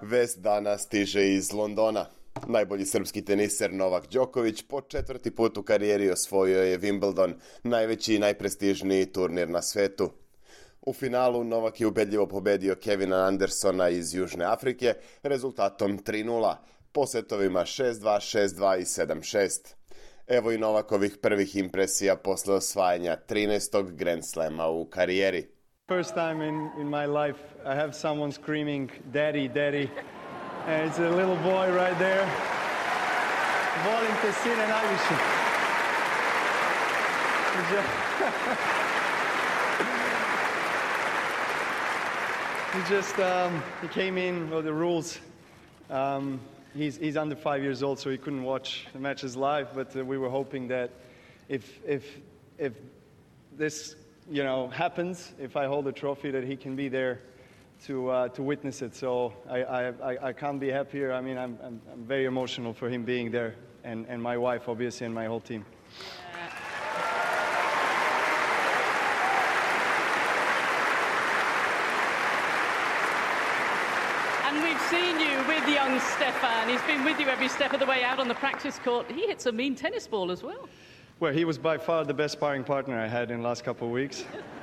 Vest dana stiže iz Londona. Najbolji srpski teniser Novak Đoković po 4. put u karijeri osvojio je Wimbledon, najveći i najprestižniji turnir na svetu. U finalu Novak je ubedljivo pobedio Kevina Andersona iz Južne Afrike rezultatom 3:0, po setovima 6:2, 6:2 i 7:6. Evo i Novakovih prvih impresija posle osvajanja 13. Grand Slama u karijeri. First time in my life I have someone screaming daddy, daddy. And it's a little boy right there. Volim te sine najviše. He came in with the rules. He's under 5 years old, so he couldn't watch the matches live. But we were hoping that if this happens, if I hold the trophy, that he can be there to witness it. So I can't be happier. I mean, I'm very emotional for him being there, and my wife, obviously, and my whole team. And we've seen you with young Stefan. He's been with you every step of the way out on the practice court. He hits a mean tennis ball as well. Well, he was by far the best sparring partner I had in the last couple of weeks.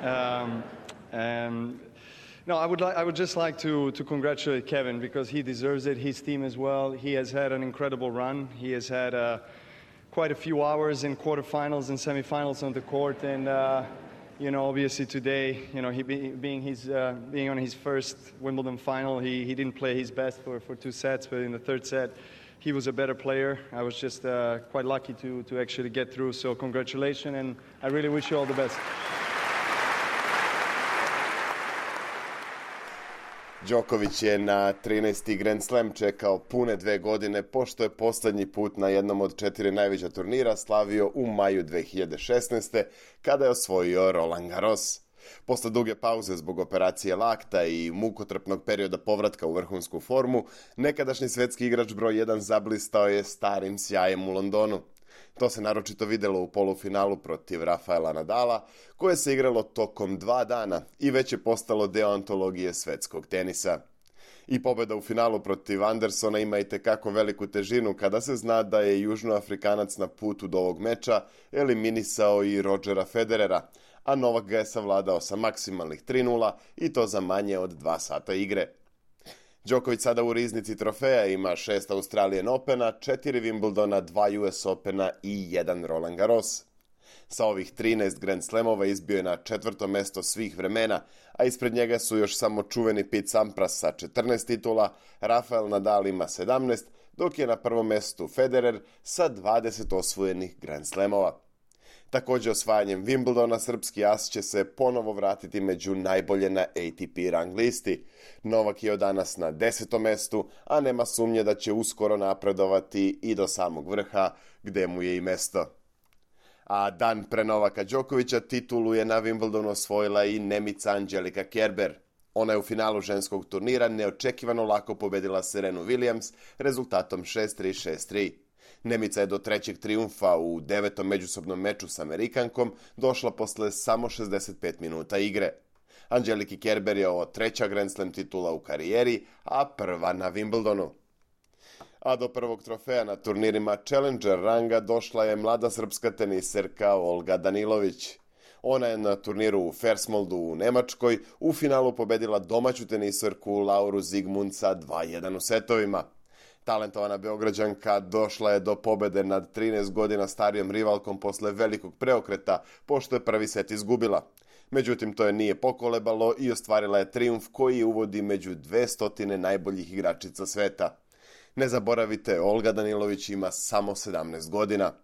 No, I would just like to congratulate Kevin because he deserves it. His team as well. He has had an incredible run. He has had quite a few hours in quarterfinals and semifinals on the court, and obviously today, he being on his first Wimbledon final, he didn't play his best for 2 sets, but in the third set, he was a better player. I was just quite lucky to actually get through. So congratulations, and I really wish you all the best. Đoković je na 13. Grand Slam čekao pune 2 godine, pošto je poslednji put na jednom od 4 najveća turnira slavio u maju 2016. kada je osvojio Roland Garros. Posle duge pauze zbog operacije lakta i mukotrpnog perioda povratka u vrhunsku formu, nekadašnji svetski igrač broj 1 zablistao je starim sjajem u Londonu. To se naročito videlo u polufinalu protiv Rafaela Nadala, koje se igralo tokom 2 dana i već je postalo deo antologije svetskog tenisa. I pobeda u finalu protiv Andersona ima i tekako veliku težinu kada se zna da je Južnoafrikanac na putu do ovog meča eliminisao i Rodgera Federera, a Novak ga je savladao sa maksimalnih 3:0 i to za manje od 2 sata igre. Đoković sada u riznici trofeja ima 6 Australian Opena, 4 Wimbledona, 2 US Opena i 1 Roland Garros. Sa ovih 13 Grand Slamova izbio je na 4. mesto svih vremena, a ispred njega su još samo čuveni Pete Sampras sa 14 titula, Rafael Nadal ima 17, dok je na prvom mestu Federer sa 20 osvojenih Grand Slamova. Takođe, osvajanjem Wimbledona srpski as će se ponovo vratiti među najbolje na ATP rang listi. Novak je od danas na 10. mestu, a nema sumnje da će uskoro napredovati i do samog vrha, gde mu je i mesto. A dan pre Novaka Đokovića titulu je na Wimbledonu osvojila i Nemica Angelika Kerber. Ona je u finalu ženskog turnira neočekivano lako pobedila Serenu Williams rezultatom 6:3, 6:3. Nemica je do 3. trijumfa u 9. međusobnom meču s Amerikankom došla posle samo 65 minuta igre. Angeliki Kerber je ovo 3. Grand Slam titula u karijeri, a prva na Wimbledonu. A do prvog trofeja na turnirima Challenger ranga došla je mlada srpska teniserka Olga Danilović. Ona je na turniru u Fersmoldu u Nemačkoj u finalu pobedila domaću teniserku Lauru Zigmund sa 2:1 u setovima. Talentovana Beograđanka došla je do pobede nad 13 godina starijom rivalkom posle velikog preokreta, pošto je prvi set izgubila. Međutim, to je nije pokolebalo i ostvarila je trijumf koji je uvodi među 200 najboljih igračica sveta. Ne zaboravite, Olga Danilović ima samo 17 godina.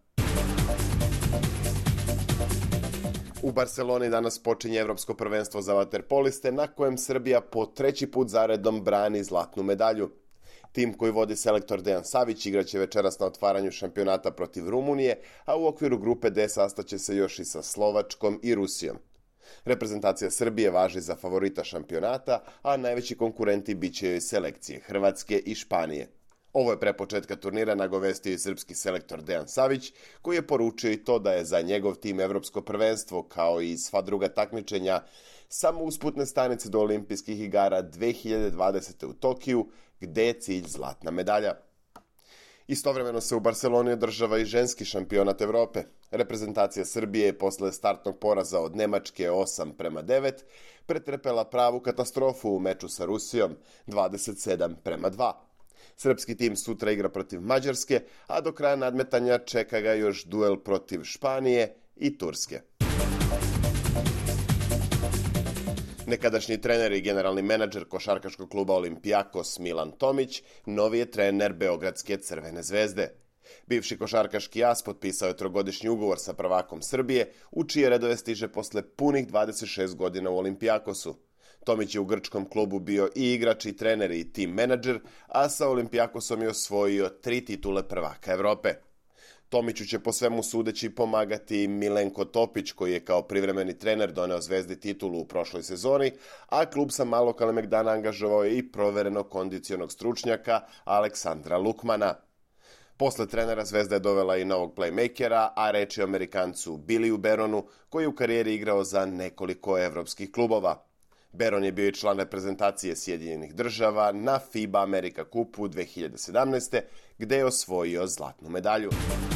U Barceloni danas počinje Evropsko prvenstvo za vaterpoliste, na kojem Srbija po 3. put zaredom brani zlatnu medalju. Tim koji vodi selektor Dejan Savić igraće večeras na otvaranju šampionata protiv Rumunije, a u okviru grupe D sastaće se još i sa Slovačkom i Rusijom. Reprezentacija Srbije važi za favorita šampionata, a najveći konkurenti biće joj selekcije Hrvatske i Španije. Ovo je pre početka turnira nagovestio i srpski selektor Dejan Savić, koji je poručio i to da je za njegov tim evropsko prvenstvo, kao i sva druga takmičenja, samo usputne stanice do olimpijskih igara 2020. u Tokiju, gde je cilj zlatna medalja. Istovremeno se u Barceloni održava i ženski šampionat Evrope. Reprezentacija Srbije je posle startnog poraza od Nemačke 8:9 pretrpela pravu katastrofu u meču sa Rusijom 27:2. Srpski tim sutra igra protiv Mađarske, a do kraja nadmetanja čeka ga još duel protiv Španije i Turske. Nekadašnji trener i generalni menadžer košarkaškog kluba Olimpijakos Milan Tomić novi je trener Beogradske Crvene zvezde. Bivši košarkaški as potpisao je 3-godišnji ugovor sa prvakom Srbije, u čije redove stiže posle punih 26 godina u Olimpijakosu. Tomić je u grčkom klubu bio i igrač i trener i tim menadžer, a sa Olimpijakosom je osvojio 3 titule prvaka Evrope. Tomiću će po svemu sudeći pomagati Milenko Topić, koji je kao privremeni trener doneo Zvezdi titulu u prošloj sezoni, a klub sa Malog Kalemegdana angažovao je i proverenog kondicionog stručnjaka Aleksandra Lukmana. Posle trenera Zvezda je dovela i novog playmakera, a reč je o Amerikancu Billyu Baronu, koji je u karijeri igrao za nekoliko evropskih klubova. Baron je bio i član reprezentacije Sjedinjenih država na FIBA America Cupu 2017. gde je osvojio zlatnu medalju.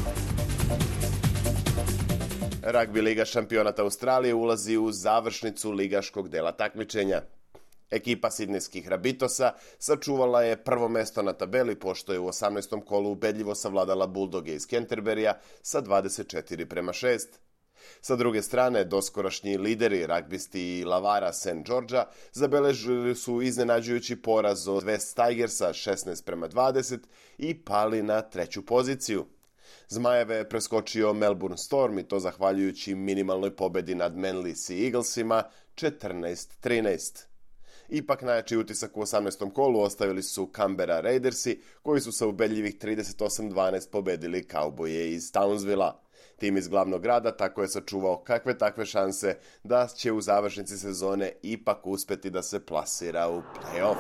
Ragbi liga šampionata Australije ulazi u završnicu ligaškog dela takmičenja. Ekipa sidnejskih Rabitosa sačuvala je prvo mesto na tabeli, pošto je u 18. kolu ubedljivo savladala Bulldoge iz Canterburyja sa 24:6. Sa druge strane, doskorašnji lideri ragbisti Lavara St. Georgea zabeležili su iznenađujući poraz od West Tigersa 16:20 i pali na 3. poziciju. Zmajeve je preskočio Melbourne Storm i to zahvaljujući minimalnoj pobedi nad Manly Sea Eaglesima 14:13. Ipak najjači utisak u 18. kolu ostavili su Canberra Raidersi, koji su sa ubedljivih 38:12 pobedili Cowboye iz Townsvilla. Tim iz glavnog grada tako je sačuvao kakve takve šanse da će u završnici sezone ipak uspeti da se plasira u play-off.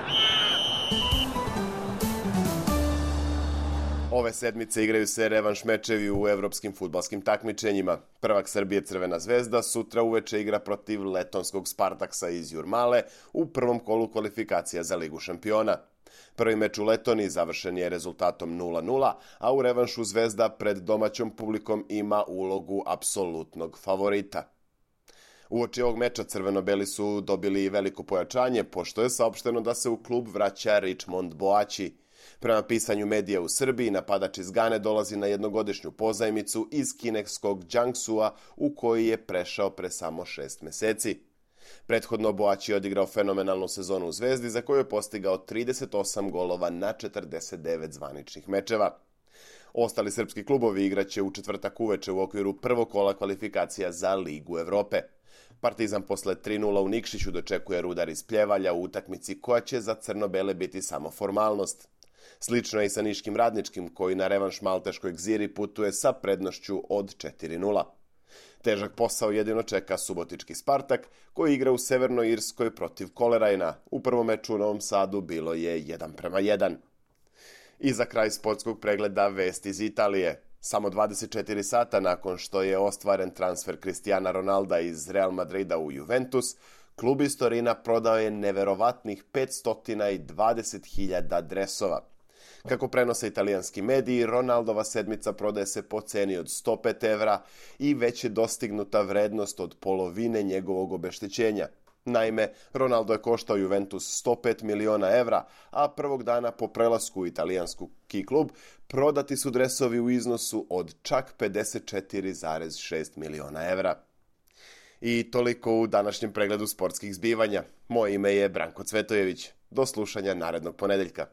Ove sedmice igraju se revanš mečevi u evropskim fudbalskim takmičenjima. Prvak Srbije Crvena zvezda sutra uveče igra protiv letonskog Spartaksa iz Jurmale u prvom kolu kvalifikacija za Ligu šampiona. Prvi meč u Letoniji završen je rezultatom 0:0, a u revanšu Zvezda pred domaćom publikom ima ulogu apsolutnog favorita. Uoči ovog meča crveno-beli su dobili veliko pojačanje, pošto je saopšteno da se u klub vraća Richmond Boači. Prema pisanju medija u Srbiji, napadač iz Gane dolazi na jednogodišnju pozajmicu iz kineskog Jiangsu-a u koji je prešao pre samo 6 meseci. Prethodno Boači je odigrao fenomenalnu sezonu u Zvezdi, za koju je postigao 38 golova na 49 zvaničnih mečeva. Ostali srpski klubovi igraće u četvrtak uveče u okviru prvog kola kvalifikacija za Ligu Evrope. Partizan posle 3:0 u Nikšiću dočekuje Rudar iz Pljevalja u utakmici koja će za crno-bele biti samo formalnost. Slično je i sa niškim Radničkim, koji na revanš malteškoj Gziri putuje sa prednošću od 4:0. Težak posao jedino čeka subotički Spartak, koji igra u Severnoj Irskoj protiv Kolerajna. U prvom meču u Novom Sadu bilo je 1:1. I za kraj sportskog pregleda vest iz Italije. Samo 24 sata nakon što je ostvaren transfer Cristiana Ronalda iz Real Madrida u Juventus, klub iz Torina prodao je neverovatnih 520.000 dresova. Kako prenose italijanski mediji, Ronaldova sedmica prodaje se po ceni od 105 evra i već je dostignuta vrednost od polovine njegovog obeštećenja. Naime, Ronaldo je koštao Juventus 105 miliona evra, a prvog dana po prelasku u italijanski klub prodati su dresovi u iznosu od čak 54,6 miliona evra. I toliko u današnjem pregledu sportskih zbivanja. Moje ime je Branko Cvetojević. Do slušanja narednog ponedeljka.